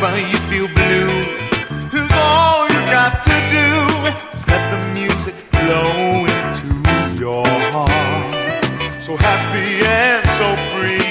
you feel blue, is all you got to do is let the music flow into your heart. So happy and so free,